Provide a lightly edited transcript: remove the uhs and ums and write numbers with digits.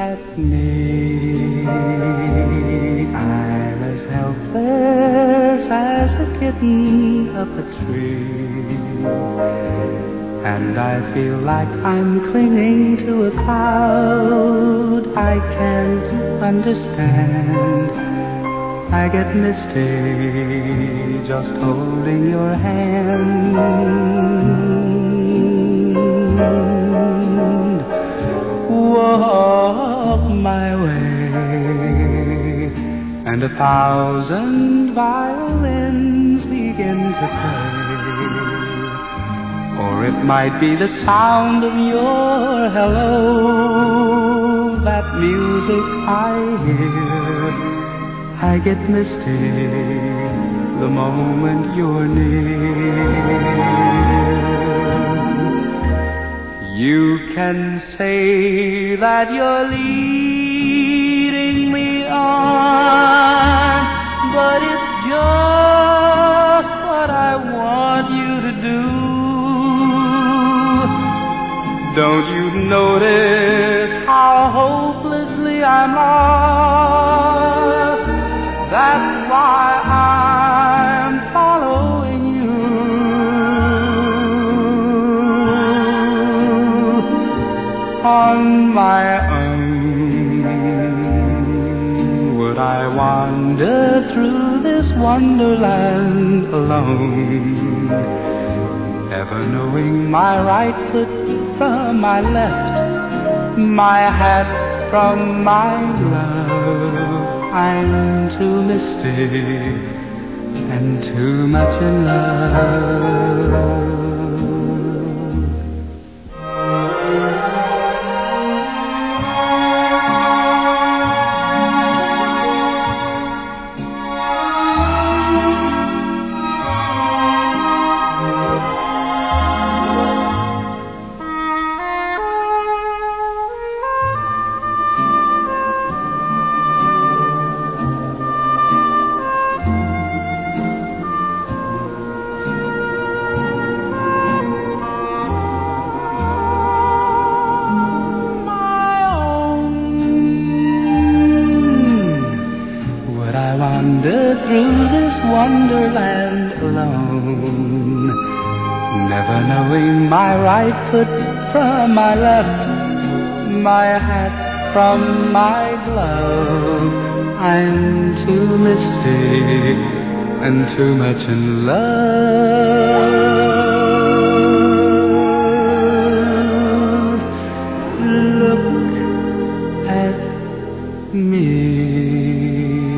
at me. I'm as helpless as a kitten up a tree, and I feel like I'm clinging to a cloud. I can't understand. I get misty just holding your hand. Walk my way, and 1,000 violins begin to play. Or it might be the sound of your hello, that music I hear. I get misty the moment you're near. You can say that you're leading me on, but it's just what I want you to do. Don't you notice how hopelessly I'm lost? That's why I'm following you. On my own, would I wander through this wonderland alone, never knowing my right foot from my left, my hat from my glove? I'm too misty and too much in love. Wander through this wonderland alone, never knowing my right foot from my left, my hat from my glove. I'm too misty and too much in love. Look at me.